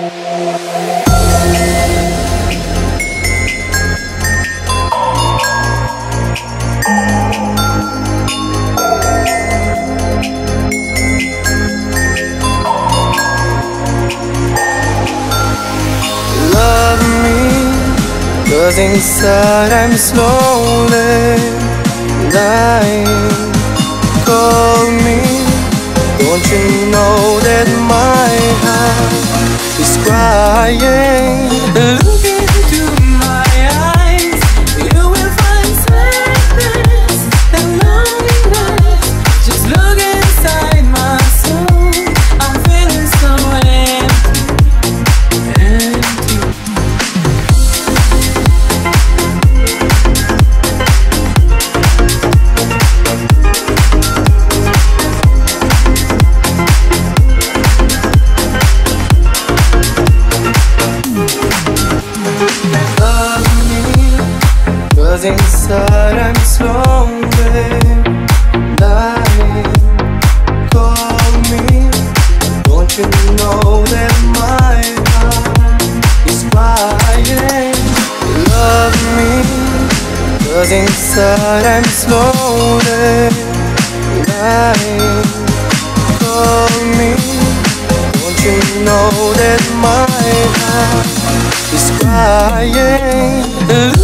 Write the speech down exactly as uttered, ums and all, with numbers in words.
'Cause inside I'm slowly dying. Call me, don't you know that my heart is crying? Look into my eyes, you will find sadness and loneliness. Just look inside my soul, I'm feeling so empty, empty. Cause inside I'm slowly dying. Call me, don't you know that my heart is crying? Love me, cause inside I'm slowly dying. Call me, don't you know that my heart is crying?